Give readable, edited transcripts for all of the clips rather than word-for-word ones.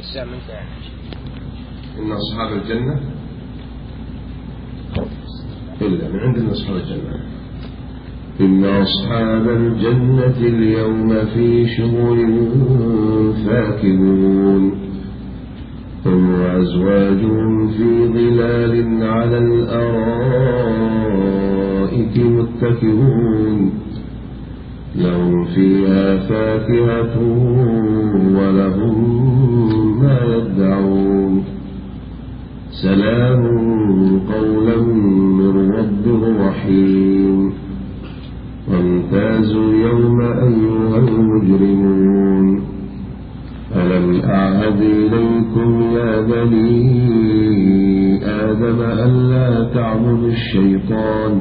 الساعة من ثاني. إن أصحاب الجنة إلا من عندنا أصحاب الجنة. إن أصحاب الجنة اليوم في شغل فاكهون هم وأزواجهم في ظلال على الأرائك متكئون لهم فيها فاكهة ولهم ما يدعون سلام قولا من رب رحيم وامتازوا اليوم أيها المجرمون ألم أعهد إليكم يا بني آدم ألا تعبدوا الشيطان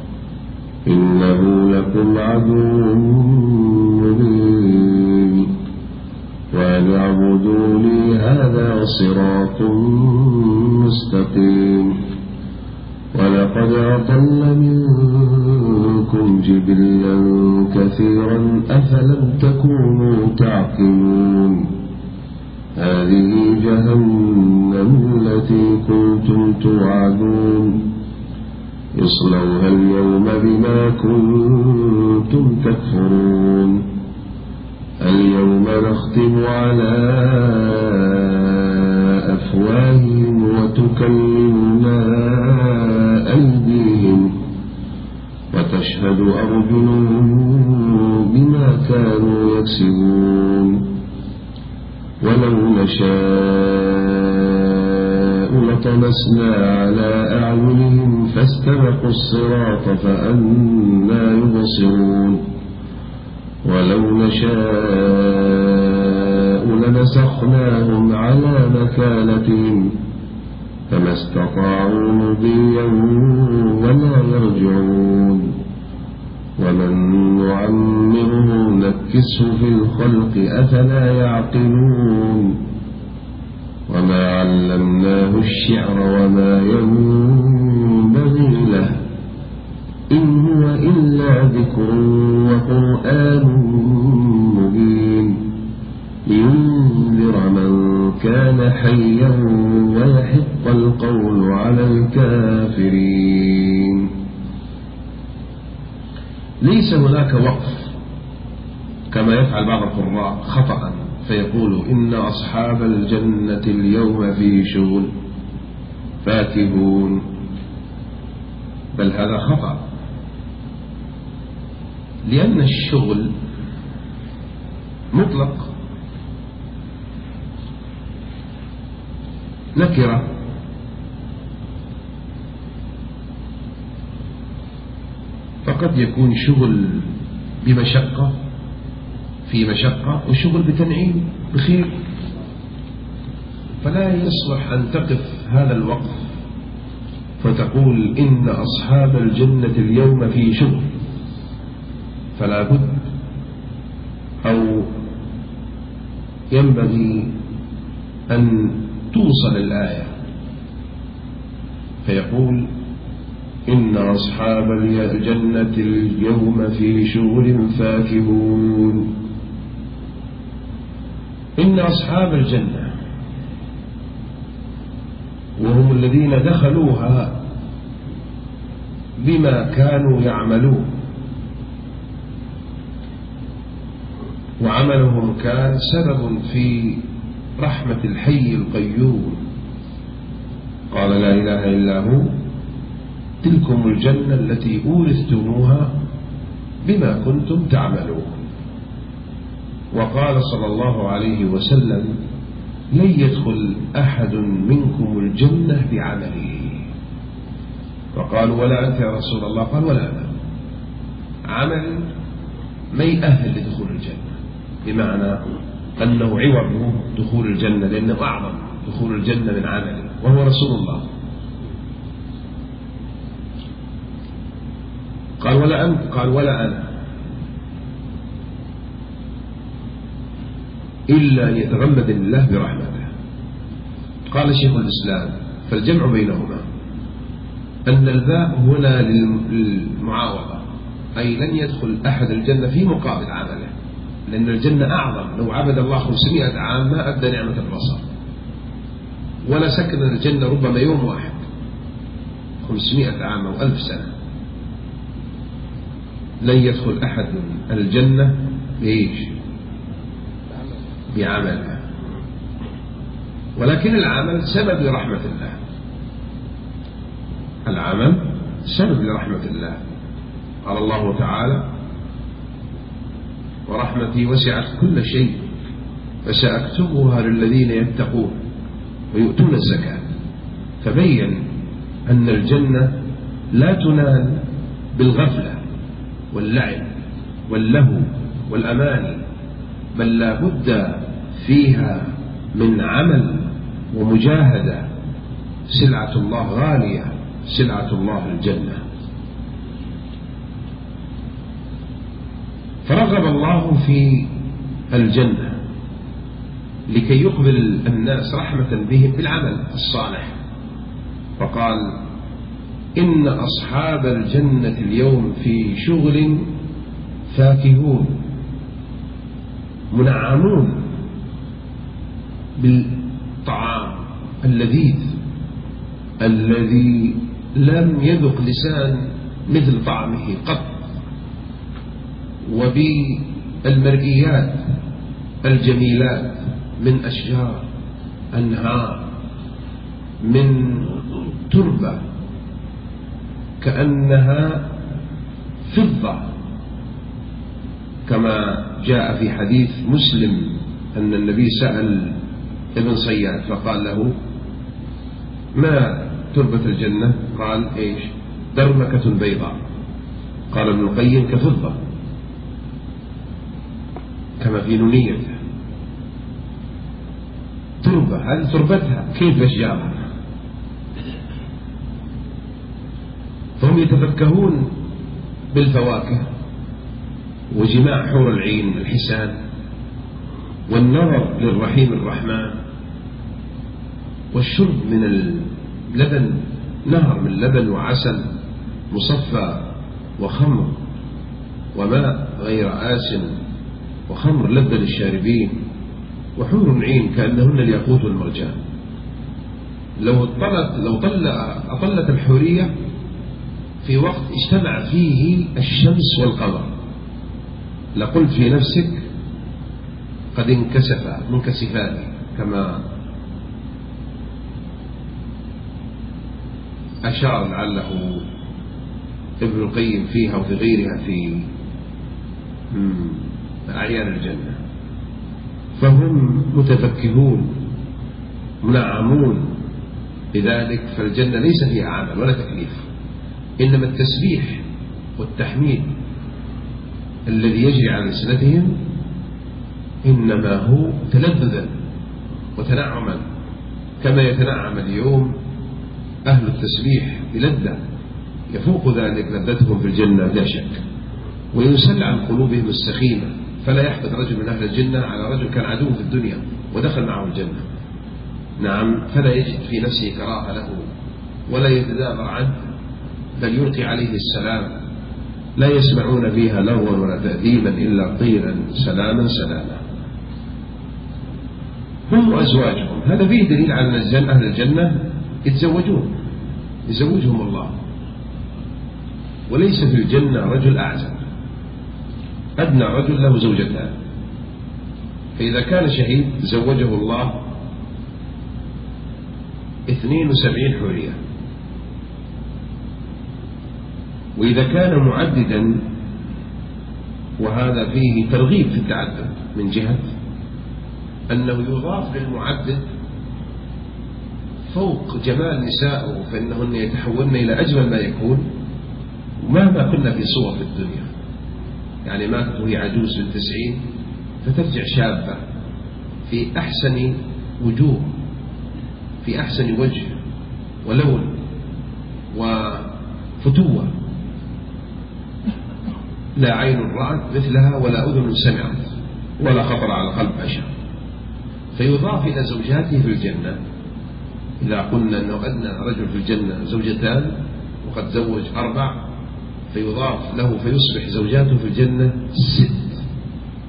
إنه لكم عدو مبين وأن اعبدوني هذا صراط مستقيم ولقد أضل منكم جبلا كثيرا أفلم تكونوا تعقلون هذه جهنم التي كنتم توعدون اصلوها اليوم بما كنتم تكفرون اليوم نختم على أفواههم وتكلمنا أيديهم وتشهد أرجلهم بما كانوا يكسبون ولو نشاء لطمسنا على أعينهم فاستبقوا الصراط فأنى يبصرون ولو نشاء لمسخناهم على مكانتهم فما استطاعوا مضيا ولا يرجعون ومن نعمره نكسه في الخلق أفلا يعقلون وما علمناه الشعر وما ينبغي له إن هو إلا ذكر وقرآن مبين لينذر من كان حيا ويحق القول على الكافرين. ليس هناك وقف كما يفعل بعض القراء خطأ فيقول إن أصحاب الجنة اليوم في شغل فاكهون، بل هذا خطأ، لأن الشغل مطلق نكرة فقد يكون شغل بمشقة في مشقة وشغل بتنعيم بخير، فلا يصلح أن تقف هذا الوقف فتقول إن أصحاب الجنة اليوم في شغل، فلا بد أو ينبغي أن توصل الآية فيقول إن أصحاب الجنة اليوم في شغل فاكهون. إن أصحاب الجنة وهم الذين دخلوها بما كانوا يعملون، وعملهم كان سبب في رحمة الحي القيوم قال لا إله إلا هو تلكم الجنة التي أورثتموها بما كنتم تعملون. وقال صلى الله عليه وسلم لن يدخل أحد منكم الجنة بعمله، فقالوا ولا أنت يا رسول الله؟ قال ولا أنا، عمل ما يأهل لدخول الجنة، بمعنى أنه عوض دخول الجنة، لأنه أعظم دخول الجنة من عمله وهو رسول الله. قال ولا أنت؟ قال ولا أنا، إلا أن يتغمد الله برحمته. قال شيخ الإسلام فالجمع بينهما أن الباء هنا للمعاوضة، أي لن يدخل أحد الجنة في مقابل عمله، لأن الجنة أعظم، لو عبد الله 500 عام ما أدى نعمة البصر، ولا سكن الجنة ربما يوم واحد 500 عام أو 1000 سنة. لن يدخل أحد الجنة بإيش؟ بعمله، ولكن العمل سبب لرحمة الله. العمل سبب لرحمة الله. قال الله تعالى: ورحمتي وسعت كل شيء فسأكتبها للذين يتقون ويؤتون الزكاة. فبين أن الجنة لا تنال بالغفلة واللعب واللهو والأماني، بل لا بد فيها من عمل ومجاهدة. سلعة الله غالية، سلعة الله الجنة. فرغب الله في الجنة لكي يقبل الناس رحمة بهم بالعمل الصالح، فقال: إن أصحاب الجنة اليوم في شغل فاكهون منعمون بالطعام اللذيذ الذي لم يذق لسان مثل طعمه قط، وبالمرئيات الجميلات من أشجار، أنهار، من تربة كأنها فضة، كما جاء في حديث مسلم أن النبي سأل ابن صياد فقال له: ما تربة الجنة؟ قال: إيش؟ درمكة بيضاء. قال ابن القيم: كفضة، كما في نونيته. تربة، هذه تربتها كيف أشجارها. فهم يتفكهون بالفواكه وجماع حور العين الحسان والنظر للرحيم الرحمن والشرب من اللبن، نهر من لبن وعسل مصفى وخمر وماء غير آسن وخمر لذة للشاربين وحور عين كأنهن الياقوت والمرجان. لو أطلت الحورية في وقت اجتمع فيه الشمس والقمر لقلت في نفسك قد منكسفان، كما أشار لعله ابن القيم فيها وفي غيرها في أعيان الجنة. فهم متفكهون منعمون لذلك. فالجنة ليس فيها عمل ولا تكليف، إنما التسبيح والتحميد الذي يجري على ألسنتهم إنما هو تلذذا وتنعما، كما يتنعم اليوم أهل التسبيح بلذة يفوق ذلك لذتهم في الجنة لا شك، ويسل عن قلوبهم السخيمة. فلا يحقد رجل من أهل الجنة على رجل كان عدو في الدنيا ودخل معه الجنة، نعم، فلا يجد في نفسه كراهة له ولا يتدابر عنه، بل يلقي عليه السلام. لا يسمعون فيها لغوا ولا تأثيما إلا قيلا سلاما سلاما. هم وأزواجهم. هذا فيه دليل على أن أهل الجنة يتزوجهم الله. وليس في الجنة رجل أعزب، أدنى رجل له زوجتان، فإذا كان شهيد زوجه الله 72 حورية، وإذا كان معددا، وهذا فيه ترغيب في التعدد من جهة أنه يضاف للمعدد فوق جمال نسائه، فإنهن يتحولن إلى أجمل ما يكون ومهما كنا في صور في الدنيا. يعني ماتت وهي عجوز من 90 فترجع شابة في أحسن وجوه، في أحسن وجه ولون وفتوة، لا عين رأت مثلها ولا أذن سمعت ولا خطر على قلب بشر. فيضاف إلى زوجاته في الجنة. إذا قلنا أنه أدنى رجل في الجنة زوجتان وقد زوج 4، فيضاف له فيصبح زوجاته في الجنة 6.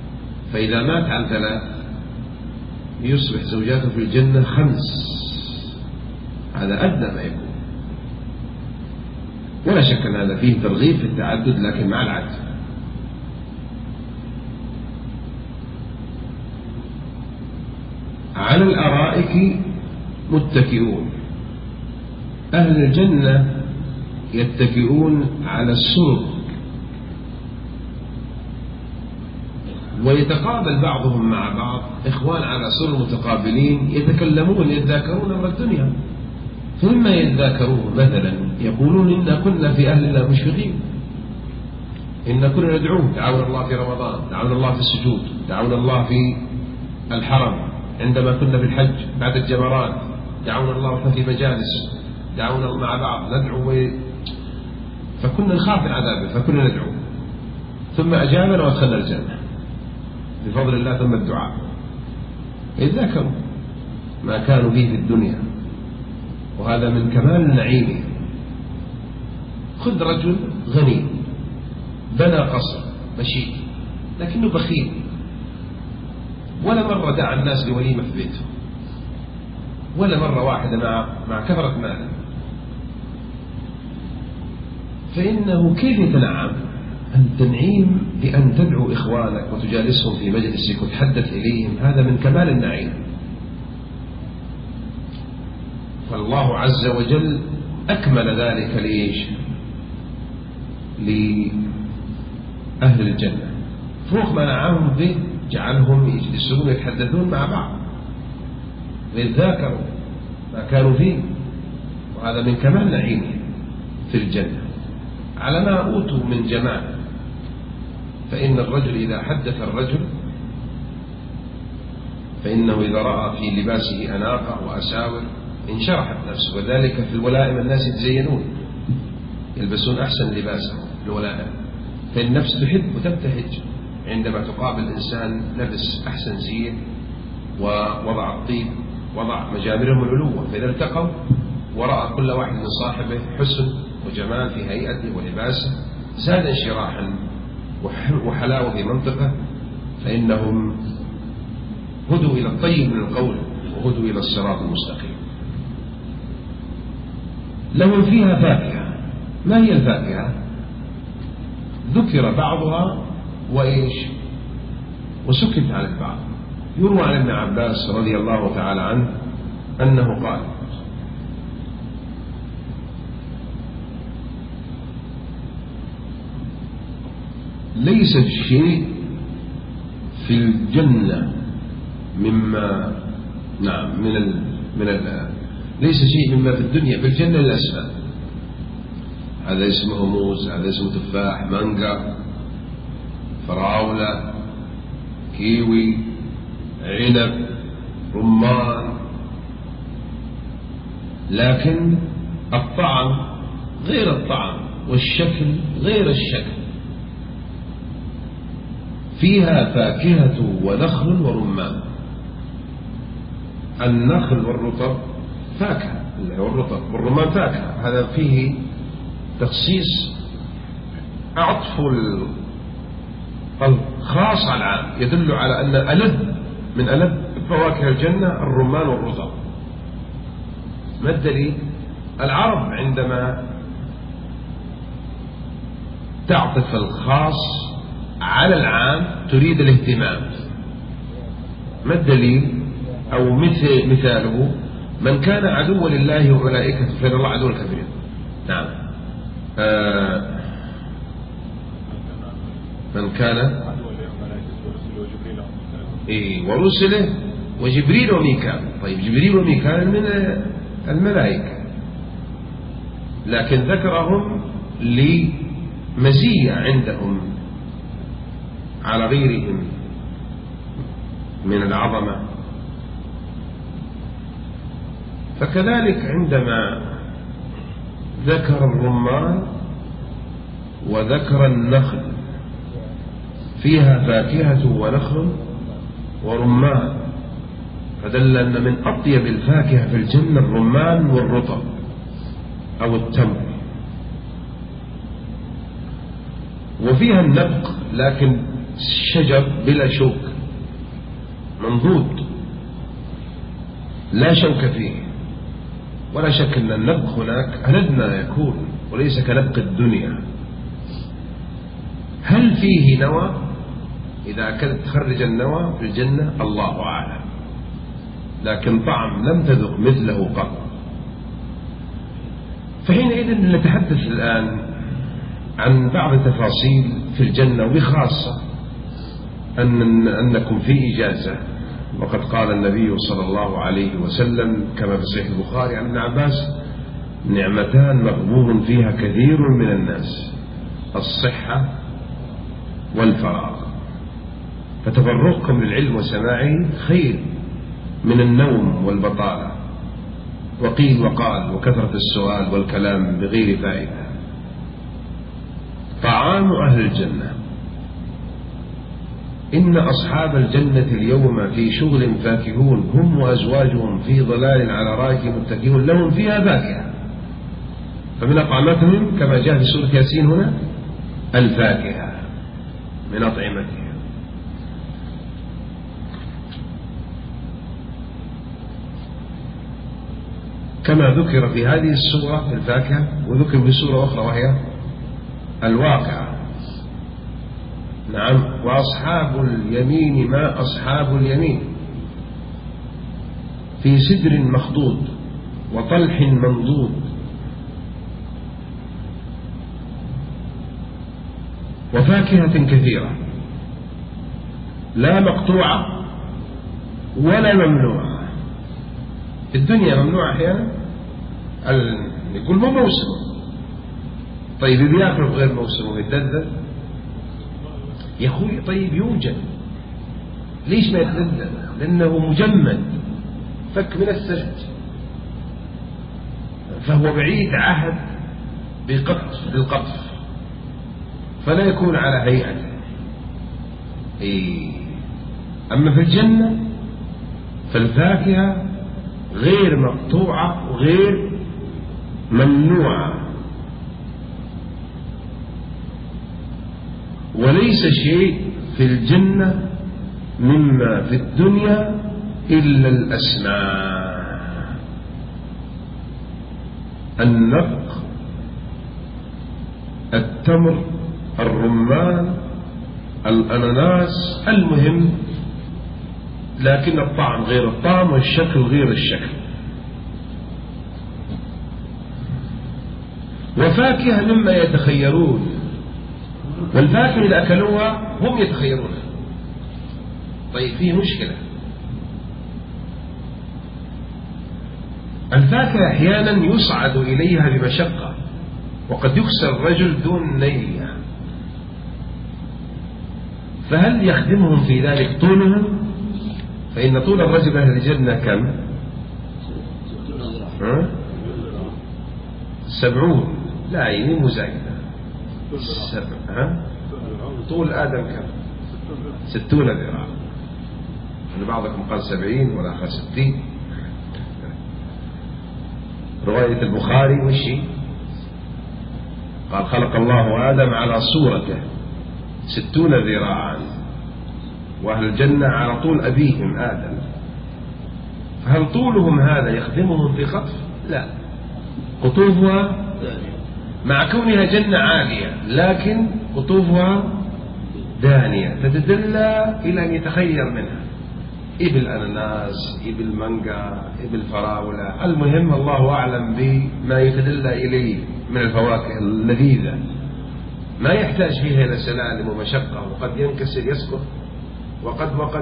فإذا مات عن 3 يصبح زوجاته في الجنة 5. هذا أدنى ما يكون. ولا شك أن هذا فيه ترغيب في التعدد لكن مع العدل. على الأرائك متكئون. أهل الجنة يتكئون على السرر، ويتقابل بعضهم مع بعض، إخوان على سرر متقابلين يتكلمون يتذاكرون أمر الدنيا. فإما يتذاكرون مثلا يقولون إنا كنا في أهل الله مشفقين، إنا كنا ندعوه، دعونا الله في رمضان، دعونا الله في السجود، دعونا الله في الحرم عندما كنا في الحج بعد الجمرات، دعونا الله وإحنا في مجالس، دعونا مع بعض ندعو فكنا نخاف من عذابه فكنا ندعو، ثم أجابنا وادخلنا الجنة بفضل الله ثم الدعاء. يتذاكروا ما كانوا فيه في الدنيا، وهذا من كمال النعيم. خذ رجل غني بنى قصر مشيد لكنه بخيل، ولا مرة دعا الناس لوليمة في بيته، ولا مرة واحدة مع كثرة ماله، فإنه كيف يتنعم؟ التنعيم بأن تدعو إخوانك وتجالسهم في مجلسك وتحدث إليهم، هذا من كمال النعيم. فالله عز وجل أكمل ذلك لإيش؟ لأهل الجنة، فوق ما نعمهم به جعلهم يجلسون ويتحدثون مع بعض ويتذاكروا ما كانوا فيه، وهذا من كمال نعيمهم في الجنة على ما أوتوا من جمال. فإن الرجل إذا حدث الرجل فإنه إذا رأى في لباسه أناقة وأساور انشرحت نفسه. وذلك في الولائم الناس يتزينون يلبسون أحسن لباسهم في الولائم، فالنفس تحب وتبتهج عندما تقابل الإنسان لبس أحسن زين ووضع الطيب، وضع مجامرهم العلوة. فإذا التقوا ورأى كل واحد من صاحبه حسن وجمال في هيئته ولباسه زاد انشراحا وحلاوة في منطقة، فإنهم هدوا إلى الطيب من القول وهدوا إلى الصراط المستقيم. لهم فيها فاكهة. ما هي الفاكهة؟ ذكر بعضها وإيش وسكت عن البعض. يروى عن ابن عباس رضي الله تعالى عنه أنه قال: ليس الشيء في الجنة مما ليس شيء مما في الدنيا في الجنة الأسفل. هذا اسمه موز، هذا اسمه تفاح، مانجا، فراولة، كيوي، عنب، رمان، لكن الطعم غير الطعم والشكل غير الشكل. فيها فاكهة ونخل ورمان. النخل والرطب فاكهة اللي هو الرطب، والرمان فاكهة. هذا فيه تخصيص عطف الخاص على العام، يدل على أن ألذ من ألذ فواكه الجنة الرمان والرطب. ما الدليل؟ العرب عندما تعطف الخاص على العام تريد الاهتمام. ما الدليل؟ أو مثاله: من كان عدوا لله وملائكته فإن الله عدو الكافرين. نعم. من كان ورسله وجبريل وميكال. طيب جبريل وميكال من الملائكة، لكن ذكرهم لمزية عندهم على غيرهم من العظمة. فكذلك عندما ذكر الرمان وذكر النخل فيها فاكهة ونخل ورمان، فدل أن من أطيب الفاكهة في الجنة الرمان والرطب أو التمر. وفيها النبق لكن شجر بلا شوك منضود لا شوك فيه، ولا شك أن النبق هناك ألد ما يكون وليس كنبق الدنيا. هل فيه نوى؟ إذا أكلت تخرج النوى في الجنة الله أعلم، لكن طعم لم تذق مثله قط. فحينئذ نتحدث الآن عن بعض التفاصيل في الجنة، وبخاصة أنكم في إجازة. وقد قال النبي صلى الله عليه وسلم كما في صحيح البخاري عن ابن عباس: نعمتان مغبون فيها كثير من الناس، الصحة والفراغ. فتفرغكم للعلم وسماعه خير من النوم والبطالة وقيل وقال وكثرة السؤال والكلام بغير فائدة. طعام أهل الجنة: إن أصحاب الجنة اليوم في شغل فاكهون، هم وأزواجهم في ظلال على رائك متكئون، لهم فيها فاكهة. فمن أطعمتهم كما جاء في سورة ياسين هنا الفاكهة من أطعمتهم. كما ذكر في هذه السورة الفاكهة، وذكر في سورة أخرى وهي الواقعة. نعم. وأصحاب اليمين ما أصحاب اليمين: في سدر مخضود وطلح منضود وفاكهة كثيرة لا مقطوعة ولا ممنوعة. في الدنيا ممنوعة أحيانا، يقول مو موسم. طيب بياكل غير موسم ويتدلل يا أخوي. طيب يوجد، ليش ما يتدلل؟ لأنه مجمد، فك من الثلج، فهو بعيد عهد بالقطف، فلا يكون على هيئته. أما في الجنة فالفاكهة غير مقطوعة وغير ممنوعة، وليس شيء في الجنة مما في الدنيا إلا الأسماء: النبق، التمر، الرمان، الأناناس، المهم، لكن الطعم غير الطعم والشكل غير الشكل. وفاكهة مما يتخيرون، والفاكهة إذا أكلوها هم يتخيرونها. طيب فيه مشكلة، الفاكهة أحيانا يصعد إليها بمشقة، وقد يخسر الرجل دون نيلها، فهل يخدمهم في ذلك طولهم؟ فإن طول الرجل أهل الجنة كم؟ 70. لا يعني مزايدة. طول آدم كم؟ 60 ذراع. بعضكم قال 70 والآخر 60. رواية البخاري وشي قال: خلق الله آدم على صورته 60 ذراعا، وأهل الجنة على طول أبيهم آدم. فهل طولهم هذا يخدمهم في خطف؟ لا، قطوفها مع كونها جنة عالية لكن قطوفها دانية، تتدلى إلى أن يتخير منها إبل أناناس، إبل مانجا، إبل فراولة، المهم الله أعلم بما يتدلى إليه من الفواكه اللذيذة، ما يحتاج فيها إلى سلالم ومشقة، وقد ينكسر يسقط وقد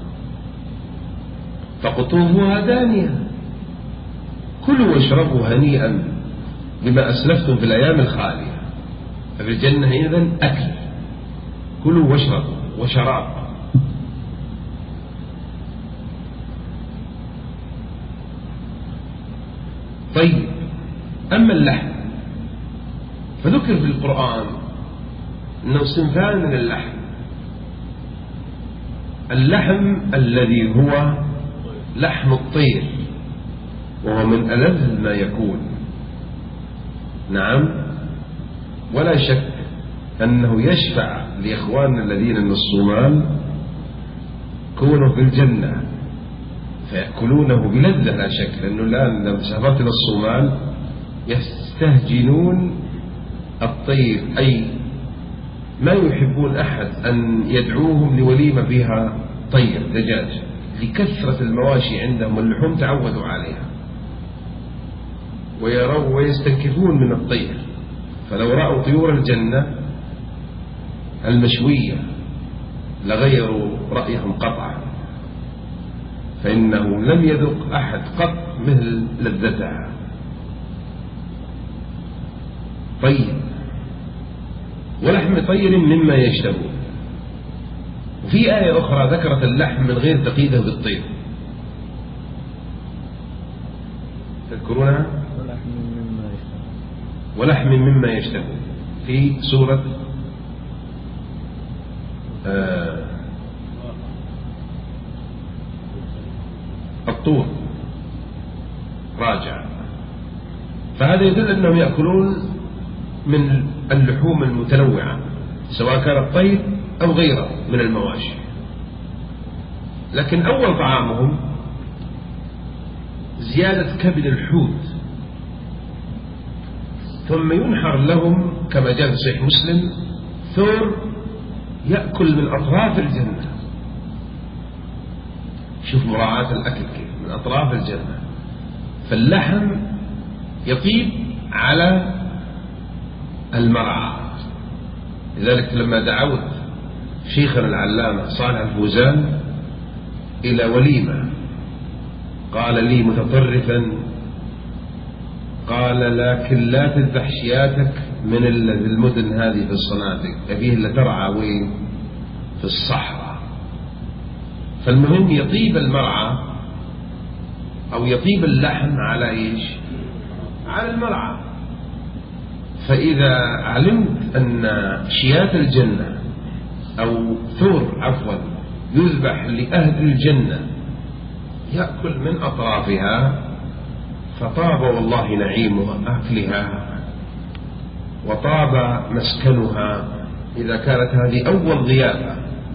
فقطوفها دانية. كلوا واشربوا هنيئا بما أسلفتم في الأيام الخالية. ففي الجنة إذن أكل، كلوا واشربوا وشراب. طيب أما اللحم فذكر في القرآن أنه صنفان من اللحم: اللحم الذي هو لحم الطير، وهو من ألذ ما يكون. نعم، ولا شك أنه يشفع لإخواننا الذين من الصومال كونوا في الجنة فيأكلونه بلذة لا شك، لأنه الآن لو سافرت إلى الصومال يستهجنون الطير، أي ما يحبون أحد أن يدعوهم لوليمة فيها طير دجاج، لكثرة المواشي عندهم واللحوم تعودوا عليها، ويروا ويستنكفون من الطير. فلو رأوا طيور الجنة المشوية لغيروا رأيهم قطعا، فإنه لم يذق أحد قط مثل لذتها. طيب، ولحم طير مما يشتهون. وفي آية أخرى ذكرت اللحم من غير تقييده بالطير، تذكرونها؟ ولحم مما يشتهون في سورة الطور، راجع. فهذا يدل أنهم يأكلون من اللحوم المتنوعة سواء كان الطير أو غيره من المواشي، لكن أول طعامهم زيادة كبد الحوت، ثم ينحر لهم كما جاء في صحيح مسلم ثور يأكل من أطراف الجنة. شوف مراعاة الأكل كيف من أطراف الجنة. فاللحم يطيب على المرعى. لذلك لما دعوت شيخنا العلامة صالح الفوزان إلى وليمة قال لي متطرفا، قال لكن لا تذبح شياتك من المدن هذه في الصنادق، أبيه اللي ترعى وين؟ في الصحراء. فالمهم يطيب المرعى أو يطيب اللحم على إيش؟ على المرعى. فإذا علمت أن شيات الجنة أو ثور عفوا يذبح لأهل الجنة يأكل من أطرافها، فطاب والله نعيم أكلها وطاب مسكنها إذا كانت هذه أول ضيافة.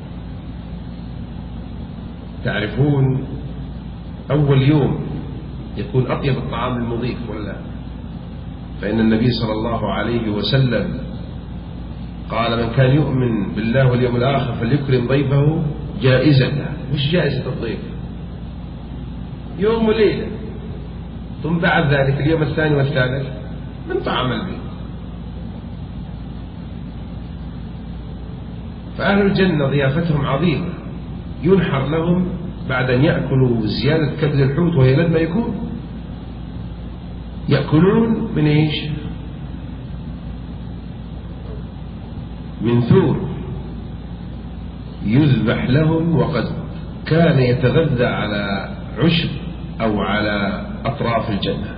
تعرفون أول يوم يكون أطيب الطعام المضيف ولا؟ فإن النبي صلى الله عليه وسلم قال من كان يؤمن بالله واليوم الآخر فليكرم ضيفه جائزته. وش جائزة الضيف؟ يوم وليلة، ثم بعد ذلك اليوم الثاني والثالث من طعام البيت. فأهل الجنة ضيافتهم عظيمة، ينحر لهم بعد أن يأكلوا زيادة كبد الحوت وهي لما يكون يأكلون من إيش؟ من ثور يذبح لهم وقد كان يتغذى على عشب أو على أطراف الجنة.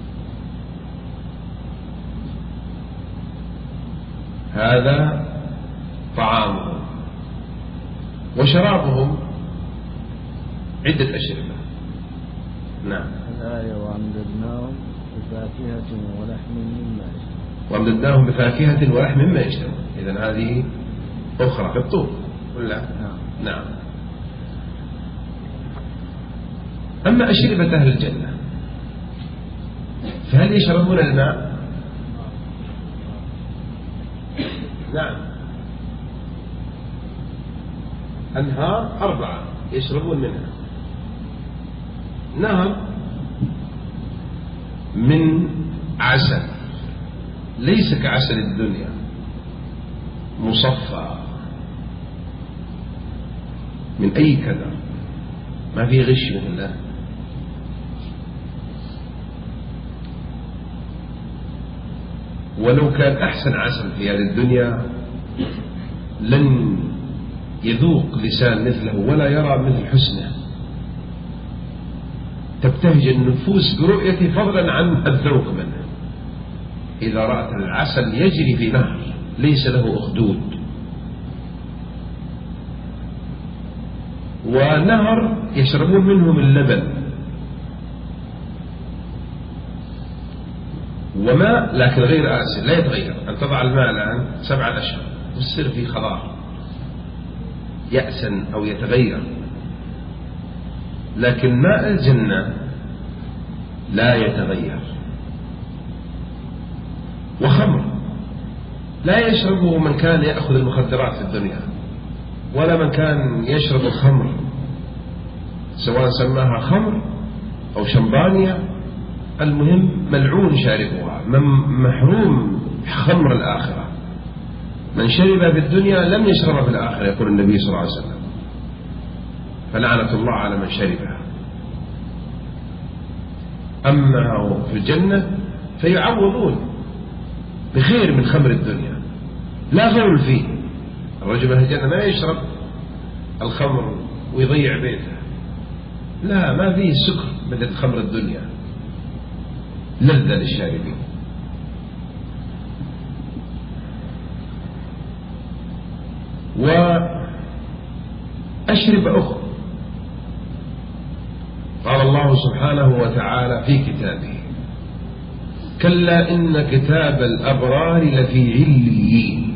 هذا طعامهم. وشرابهم عدة أشربة. نعم. الآية وأمددناهم بفاكهة ولحم مما يشتهون. وأمددناهم بفاكهة ولحم مما يشتهون. إذن هذه أخرى في الطور ولا؟ نعم. أما أشربة أهل الجنة فهل يشربون الماء؟ نعم. أنهار 4 يشربون منها. نهر من عسل ليس كعسل الدنيا، مصفى من أي كدر، ما في غش من الله. ولو كان أحسن عسل في هذه الدنيا لن يذوق لسان مثله ولا يرى مثل حسنه. تبتهج النفوس برؤيته فضلا عن الذوق منه. إذا رأت العسل يجري في نهر ليس له أخدود، ونهر يشربون منه من اللبن وماء لكن غير آسن لا يتغير. أن تضع الماء الآن 7 أشهر والسر في خضار يأسن أو يتغير. لكن ماء الجنة لا يتغير. وخمر لا يشربه من كان يأخذ المخدرات في الدنيا، ولا من كان يشرب الخمر، سواء سماها خمر أو شمبانيا، المهم ملعون شاربها، محروم خمر الآخرة. من شرب في الدنيا لم يشرب في الآخرة، يقول النبي صلى الله عليه وسلم، فلعنة الله على من شربها. أما في الجنة فيعوضون بخير من خمر الدنيا، لا غول فيه. الرجل من الجنة ما يشرب الخمر ويضيع بيته، لا، ما فيه سكر مثل خمر الدنيا، لذة للشاربين. وأشرب أخرى. قال الله سبحانه وتعالى في كتابه: كلا إن كتاب الأبرار لفي عليين.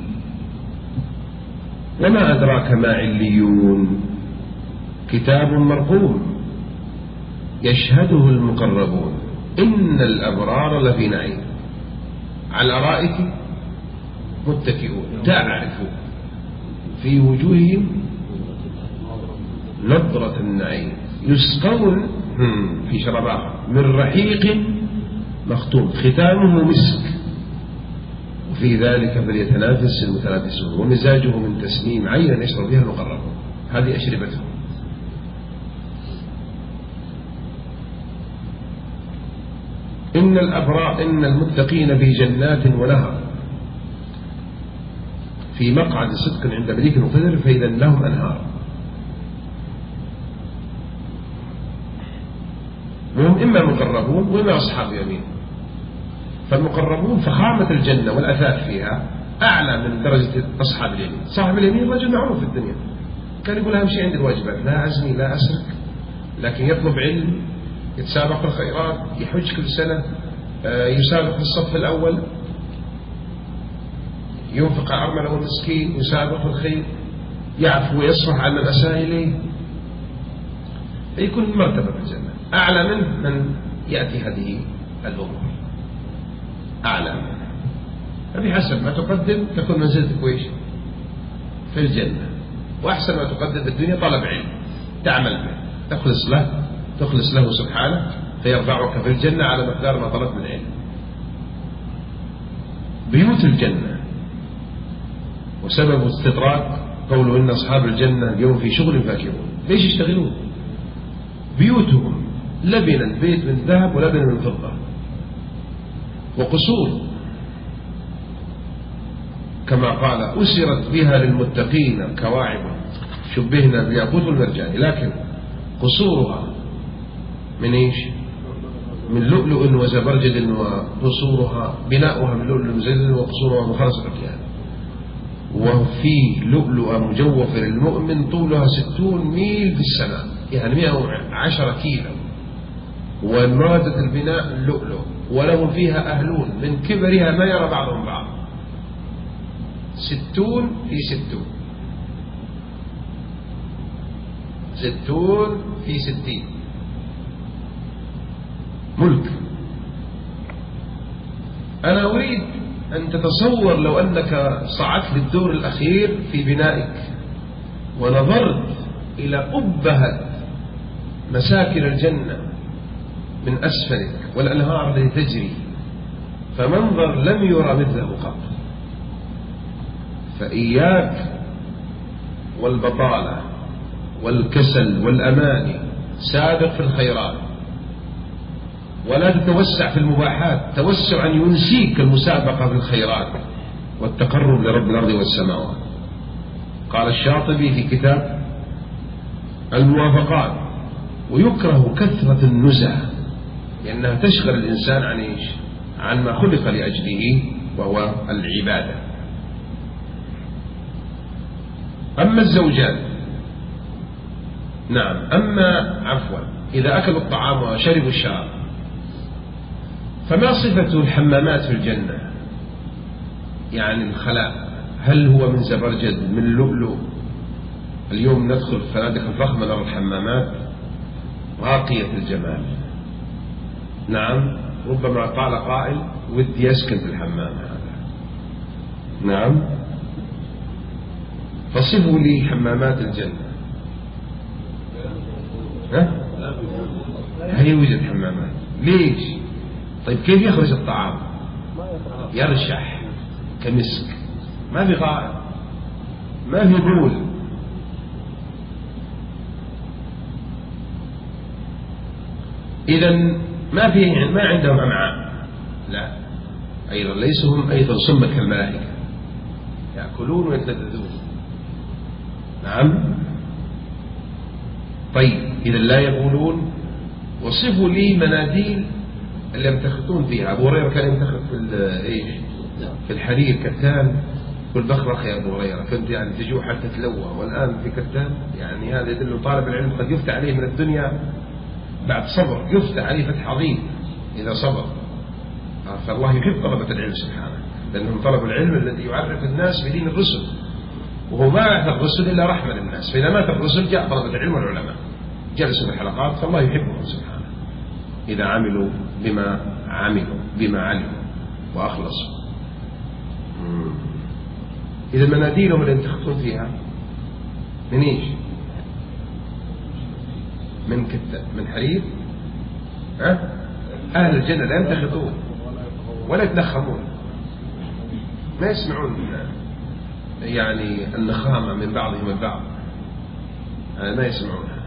وما أدراك ما عليون؟ كتاب مرقوم يشهده المقربون، إن الأبرار لفي نعيم على الأرائك متكئون، تعرف في وجوههم نضرة النعيم، يسقون في شرابها من رحيق مختوم ختامه مسك، وفي ذلك فليتنافس المتنافسون، ومزاجه من تسنيم، عينا يشرب بها المقربون. هذه أشربتهم. إن الأبرار إن المتقين في جنات ونهر في مقعد صدق عند مليك مقتدر، فإذا لهم أنهار، وهم إما مقربون وإما أصحاب يمين. فالمقربون فخامة الجنة والأثاث فيها أعلى من درجة أصحاب اليمين. صاحب اليمين رجل معروف في الدنيا، كان يقول أهم شيء عندي الواجبات، لا أزني لا أسرق، لكن يطلب علم، يتسابق في الخيرات، يحج كل سنة، يسابق في الصف الأول، ينفق على الأرملة والمسكين، يسابق في الخير، يعفو ويصفح عن من أساء إليه، فيكون مرتبة في الجنة أعلى من يأتي هذه الأمور، أعلى منه. فبحسب ما تقدم تكون منزلتك وإيش في الجنة، وأحسن ما تقدم في الدنيا طلب علم تعمل به، تخلص له سبحانه، فيرفعك في الجنة على مقدار ما طلبت من علم. بيوت الجنة، وسبب استطراق قوله إن أصحاب الجنة اليوم في شغل فاكهون. ليش يشتغلون؟ بيوتهم لبن، البيت من ذهب ولبن من فضة، وقصور كما قال أسرت بها للمتقين كواعب شبهنا بالياقوت والمرجان، لكن قصورها من إيش؟ من لؤلؤ وزبرجد، وقصورها بناؤها من لؤلؤ وزبرجد، وقصورها من خرز الركيان. وفي لؤلؤ مجوف للمؤمن طولها 60 ميل في السماء، يعني 110 كيلو، ومادة البناء اللؤلؤ، ولهم فيها أهلون من كبرها ما يرى بعضهم بعض. 60 في 60، 60 في 60 ملك. أنا أريد أن تتصور لو أنك صعدت للدور الأخير في بنائك ونظرت إلى أبهة مساكن الجنة من أسفلك والأنهار التي تجري، فمنظر لم يرى مثله قط. فإياك والبطالة والكسل والأماني، سابق في الخيرات، ولا تتوسع في المباحات توسعا ينسيك المسابقة في الخيرات والتقرب لرب الأرض والسماوات. قال الشاطبي في كتاب الموافقات: ويكره كثرة النزع، لأنها تشغل الإنسان عن إيش؟ عن ما خلق لأجله، وهو العبادة. أما الزوجان، نعم، إذا أكلوا الطعام وشربوا الشراب، فما صفة الحمامات في الجنة؟ يعني الخلاء، هل هو من زبرجد، من لؤلؤ؟ اليوم ندخل الفنادق الفخمة نرى الحمامات راقية الجمال. نعم، ربما قال قائل ودي يسكن في الحمام هذا. نعم، فصفوا لي حمامات الجنة. هل يوجد حمامات؟ ليش؟ طيب كيف يخرج الطعام؟ يرشح كمسك، ما في غائط، ما في بول. إذن ما عندهم أمعاء، لا، أيضا ليسوا هم أيضا سمة كالملائكة يأكلون ويتلذذون. نعم. طيب إذا لا يقولون. وصفوا لي مناديل اللي يمتخطون فيها. أبو هريرة كان يمتخط في الحرير كتان، يقول بخرخ يا أبو هريرة، كنت يعني تجوع حتى تلوى، والآن في كتان. يعني هذا يدل طالب العلم قد يفتح عليه من الدنيا بعد صبر، يفتح عليه فتح عظيم إذا صبر. فالله يحب طلبة العلم سبحانه، لأنهم طلبوا العلم الذي يعرف الناس بدين الرسل، وهو ما بعث الرسل إلا رحمة للناس. فإذا مات الرسل جاء طلبة العلم والعلماء جلسوا في الحلقات، فالله يحبهم سبحانه إذا عملوا بما علموا وأخلصوا. إذا مناديلهم اللي ينتخطون فيها من إيش؟ من كتان، من حرير. أهل الجنة لا ينتخطون ولا يتنخمون، ما يسمعون يعني النخامة من بعضهم البعض، ما يسمعونها.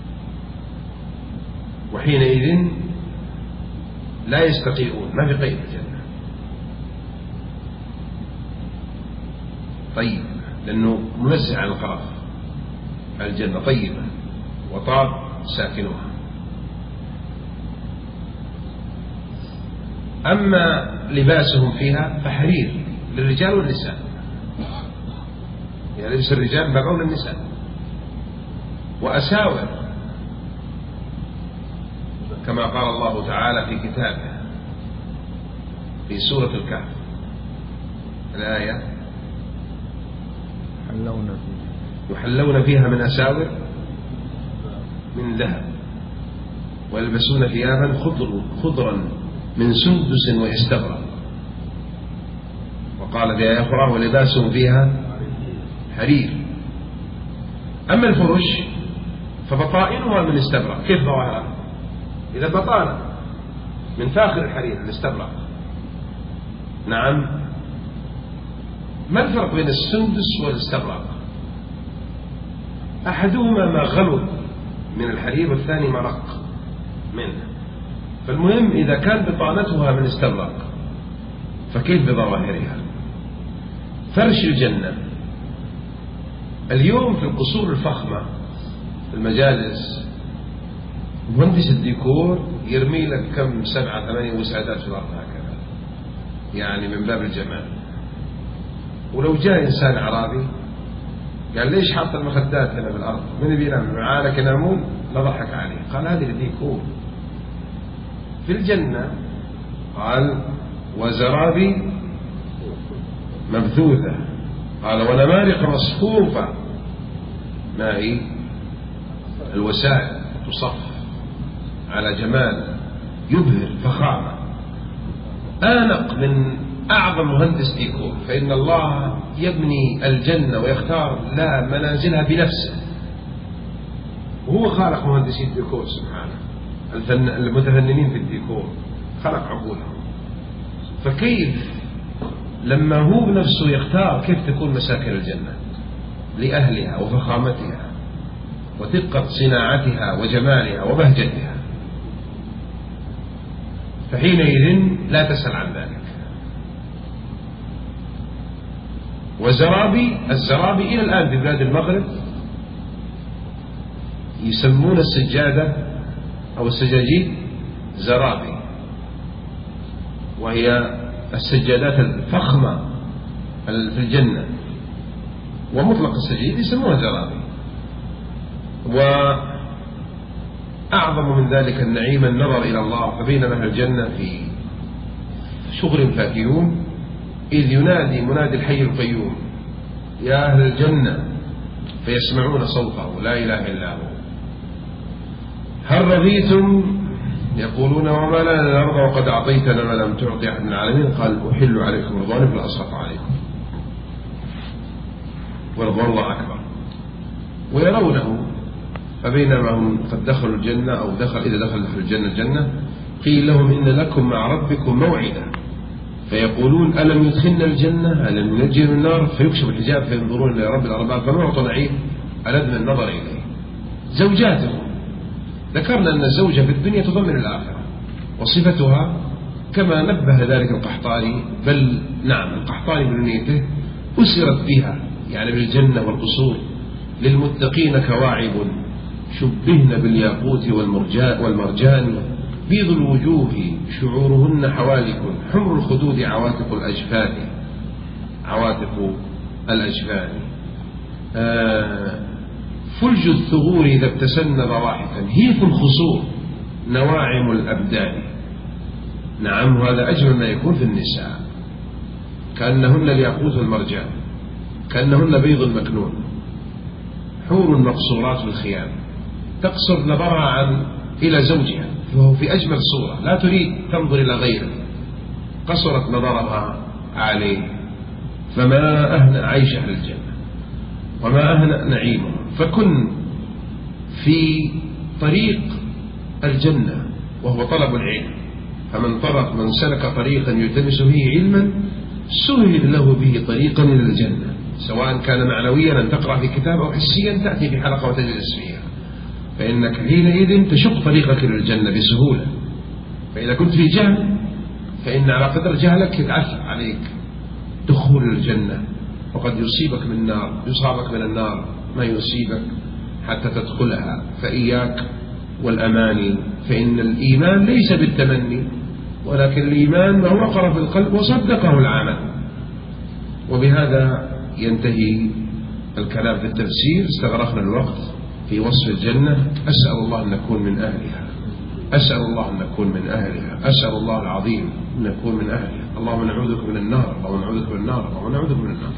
وحينئذ لا يستقيئون، ما في قيد الجنة. طيب، لأنه منزه عن القرف. الجنة طيبة وطاب ساكنها. أما لباسهم فيها فحرير للرجال والنساء، يعني لبس الرجال بقون النساء. وأساور كما قال الله تعالى في كتابه في سورة الكهف الآية: يحلون فيها من أساور من ذهب ويلبسون ثيابا خضرا من سندس واستبرق. وقال في آية أخرى: ولباسهم فيها حرير. أما الفرش فبطائنها من استبرق. كيف ظواهرها؟ إذا بطانة من فاخر الحرير الاستبرق. نعم. ما الفرق بين السندس والاستبرق؟ أحدهما ما غلظ من الحرير والثاني ما رق منه. فالمهم إذا كان بطانتها من استبرق فكيف بظواهرها؟ فرش الجنة اليوم في القصور الفخمة في المجالس، مهندس الديكور يرمي لك كم 7 8 وسادات في الأرض هكذا، يعني من باب الجمال. ولو جاء إنسان أعرابي قال: ليش حاط المخدات هنا بالأرض؟ من بينام معاك ينامون؟ لضحك عليه، قال: هذه الديكور. في الجنة قال: وزرابي مبثوثة، قال: ونمارق مصفوفة، ما هي الوسائل تصف على جمال يبهر فخامة. آنق من أعظم مهندس ديكور، فإن الله يبني الجنة ويختار لها منازلها بنفسه، وهو خالق مهندسي الديكور سبحانه، المتفننين في الديكور خلق عقولهم. فكيف لما هو بنفسه يختار كيف تكون مساكن الجنة لأهلها وفخامتها ودقة صناعتها وجمالها وبهجتها، فحينئذ لا تسأل عن ذلك. الزرابي إلى الآن في بلاد المغرب يسمون السجادة أو السجاجيد زرابي، وهي السجادات الفخمة في الجنة، ومطلق السجيد يسمونها زرابي. وأعظم من ذلك النعيم النظر إلى الله، فبينما أهل الجنة في شغل فاكهون إذ ينادي منادي الحي القيوم: يا أهل الجنة، فيسمعون صوته لا إله إلا هو. هل رضيتم؟ يقولون وما لنا نرضى وقد أعطيتنا ما لم تعطي أحد من العالمين. قال أحل عليكم رضواني فلا أسخط عليكم، ورضوان الله أكبر. ويرونه، فبينما هم قد دخلوا الجنة أو إذا دخل الجنة قيل لهم إن لكم مع ربكم موعدا، فيقولون ألم يدخلنا الجنة ألم ينجي من النار، فيكشف الحجاب فينظرون إلى رب الأرباب فنعطوا نعيم ألذ النظر إليه. زوجاتهم، ذكرنا أن الزوجة في الدنيا تضمن الآخرة، وصفتها كما نبه ذلك القحطاني، بل نعم القحطاني بنيته أسرت بها، يعني بالجنة والقصور للمتقين كواعب شبهن بالياقوت والمرجان، بيض الوجوه شعورهن حوالك، حمر الخدود عواتق الأجفان، فلج الثغور إذا ابتسن ضواحكا، هيف الخصور نواعم الأبدان. نعم، هذا أجمل ما يكون في النساء، كأنهن الياقوت والمرجان، كأنهن بيض المكنون، حور مقصورات بالخيام، تقصر نظرها إلى زوجها وهو في أجمل صورة، لا تريد تنظر إلى غيره، قصرت نظرها عليه. فما أهنأ عيش أهل الجنة وما أهنأ نعيمه. فكن في طريق الجنة وهو طلب العلم، فمن سلك طريقا يلتمس فيه علما سهل له به طريقا إلى الجنة، سواء كان معنويا أن تقرأ في كتاب أو حسيا تأتي في حلقة وتجلس فيها، فإنك حينئذ تشق طريقك إلى الجنة بسهولة. فإذا كنت في جهل فإن على قدر جهلك يتعثر عليك دخول الجنة، وقد يصابك من النار ما يصيبك حتى تدخلها. فإياك والأماني، فإن الإيمان ليس بالتمني، ولكن الإيمان ما وقر في القلب وصدقه العمل. وبهذا ينتهي الكلام في التفسير، استغرقنا الوقت في وصف الجنة. أسأل الله أن نكون من أهلها، أسأل الله أن نكون من أهلها، أسأل الله العظيم أن نكون من أهلها. اللهم نعوذك من النار، اللهم نعوذك من النار، اللهم نعوذك من النار.